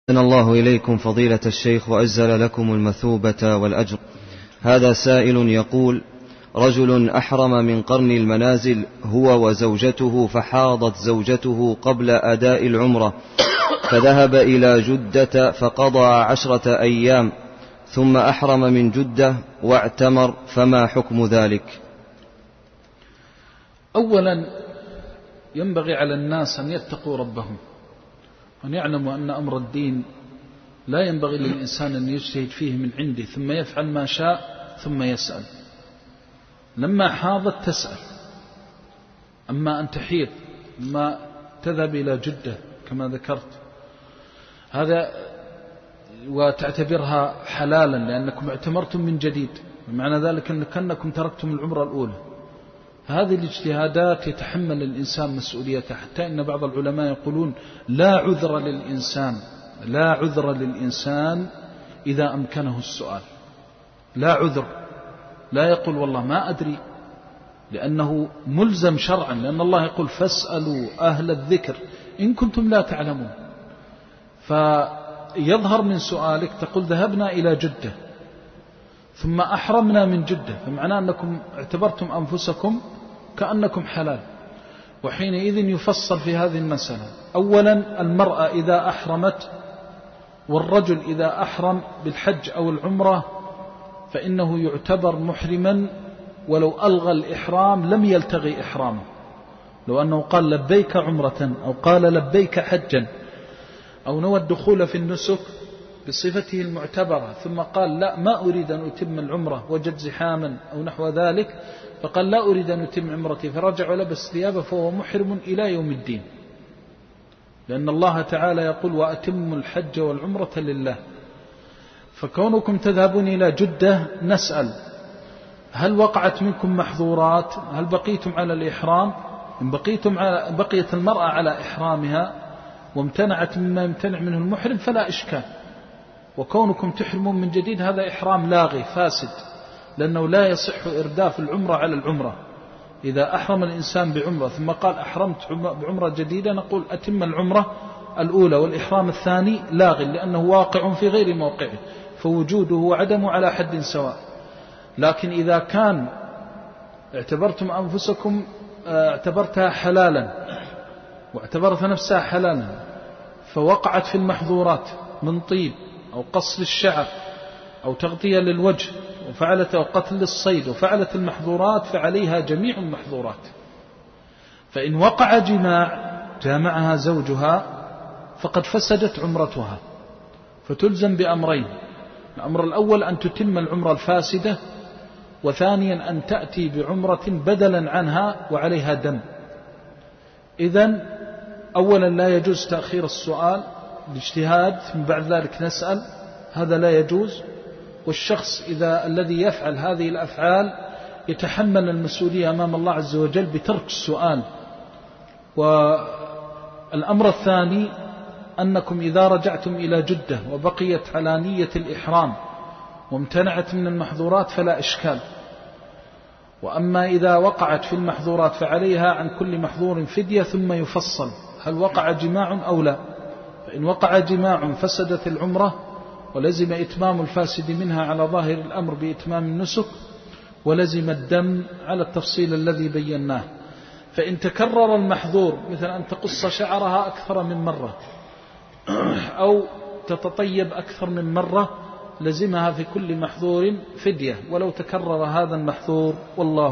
أحسن الله إليكم فضيلة الشيخ وأجزل لكم المثوبة والأجر. هذا سائل يقول: رجل أحرم من قرن المنازل هو وزوجته، فحاضت زوجته قبل أداء العمرة، فذهب إلى جدة فقضى 10 أيام، ثم أحرم من جدة واعتمر، فما حكم ذلك؟ أولا ينبغي على الناس أن يتقوا ربهم، وأن يعلموا أن أمر الدين لا ينبغي للإنسان أن يجتهد فيه من عنده ثم يفعل ما شاء ثم يسأل. لما حاضت تسأل، أما أن تحيض ما تذهب إلى جدة كما ذكرت هذا وتعتبرها حلالا لأنكم اعتمرتم من جديد، معنى ذلك أنكم تركتم العمرة الأولى. هذه الاجتهادات يتحمل الإنسان مسؤوليتها، حتى إن بعض العلماء يقولون لا عذر للإنسان إذا أمكنه السؤال. لا عذر، لا يقول والله ما أدري، لأنه ملزم شرعا، لأن الله يقول فاسألوا أهل الذكر إن كنتم لا تعلمون. فيظهر من سؤالك تقول ذهبنا إلى جدة ثم أحرمنا من جدة، فمعناه أنكم اعتبرتم أنفسكم كأنكم حلال. وحينئذ يفصل في هذه المسألة: أولا المرأة إذا أحرمت والرجل إذا أحرم بالحج أو العمرة فإنه يعتبر محرما ولو ألغى الإحرام لم يلتغي إحرامه. لو أنه قال لبيك عمرة أو قال لبيك حجا أو نوى الدخول في النسك بصفته المعتبرة ثم قال لا ما أريد أن أتم العمرة وجد زحاما أو نحو ذلك، فقال لا أريد أن أتم عمرتي فرجع ولبس ثيابه، فهو محرم إلى يوم الدين، لأن الله تعالى يقول وأتم الحج والعمرة لله. فكونكم تذهبون إلى جدة نسأل: هل وقعت منكم محظورات؟ هل بقيتم على الإحرام؟ إن بقيت المرأة على إحرامها وامتنعت مما يمتنع منه المحرم فلا إشكال، وكونكم تحرمون من جديد هذا إحرام لاغي فاسد، لأنه لا يصح إرداف العمرة على العمرة. إذا أحرم الإنسان بعمرة ثم قال أحرمت بعمرة جديدة نقول أتم العمرة الأولى، والإحرام الثاني لاغ لأنه واقع في غير موقعه، فوجوده وعدمه على حد سواء. لكن إذا كان اعتبرتم أنفسكم اعتبرتها حلالا واعتبرت نفسها حلالا فوقعت في المحظورات من طيب أو قص للشعر أو تغطية للوجه وفعلت أو قتل للصيد وفعلت المحظورات فعليها جميع المحظورات. فإن وقع جامعها زوجها فقد فسدت عمرتها، فتلزم بأمرين: الأمر الأول أن تتم العمرة الفاسدة، وثانيا أن تأتي بعمرة بدلا عنها وعليها دم. إذن أولا لا يجوز تأخير السؤال باجتهاد ثم بعد ذلك نسأل، هذا لا يجوز. والشخص الذي يفعل هذه الأفعال يتحمل المسؤولية أمام الله عز وجل بترك السؤال. والأمر الثاني أنكم إذا رجعتم إلى جدة وبقيت على نية الإحرام وامتنعت من المحظورات فلا إشكال. وأما إذا وقعت في المحظورات فعليها عن كل محظور فدية، ثم يفصل هل وقع جماع أو لا. فإن وقع جماع فسدت العمرة ولزم إتمام الفاسد منها على ظاهر الأمر بإتمام النسك، ولزم الدم على التفصيل الذي بيناه. فإن تكرر المحظور مثل أن تقص شعرها أكثر من مرة أو تتطيب أكثر من مرة لزمها في كل محظور فدية ولو تكرر هذا المحظور، والله